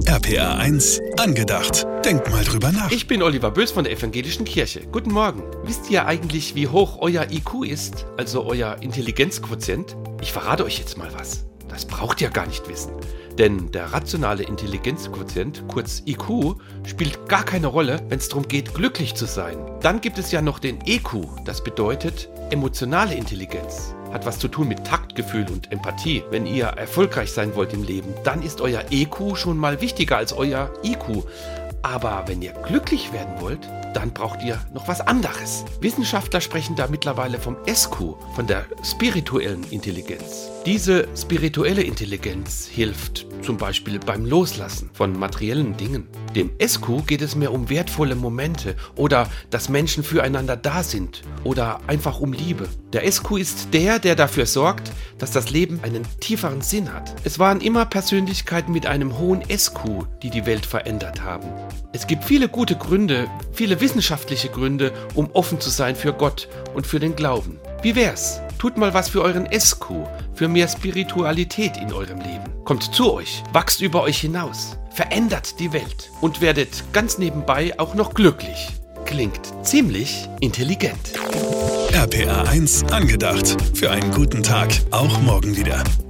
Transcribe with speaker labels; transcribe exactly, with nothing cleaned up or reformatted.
Speaker 1: R P R eins angedacht. Denkt mal drüber nach.
Speaker 2: Ich bin Oliver Bös von der Evangelischen Kirche. Guten Morgen. Wisst ihr eigentlich, wie hoch euer I Q ist? Also euer Intelligenzquotient? Ich verrate euch jetzt mal was. Das braucht ihr gar nicht wissen. Denn der rationale Intelligenzquotient, kurz I Q, spielt gar keine Rolle, wenn es darum geht, glücklich zu sein. Dann gibt es ja noch den E Q, das bedeutet emotionale Intelligenz. Hat was zu tun mit Taktgefühl und Empathie. Wenn ihr erfolgreich sein wollt im Leben, dann ist euer E Q schon mal wichtiger als euer I Q. Aber wenn ihr glücklich werden wollt, dann braucht ihr noch was anderes. Wissenschaftler sprechen da mittlerweile vom S Q, von der spirituellen Intelligenz. Diese spirituelle Intelligenz hilft zum Beispiel beim Loslassen von materiellen Dingen. Dem S Q geht es mehr um wertvolle Momente oder dass Menschen füreinander da sind oder einfach um Liebe. Der S Q ist der, der dafür sorgt, dass das Leben einen tieferen Sinn hat. Es waren immer Persönlichkeiten mit einem hohen S Q, die die Welt verändert haben. Es gibt viele gute Gründe, viele wissenschaftliche Gründe, um offen zu sein für Gott und für den Glauben. Wie wär's? Tut mal was für euren S Q, für mehr Spiritualität in eurem Leben. Kommt zu euch, wachst über euch hinaus, verändert die Welt und werdet ganz nebenbei auch noch glücklich. Klingt ziemlich intelligent.
Speaker 1: R P R eins angedacht. Für einen guten Tag, auch morgen wieder.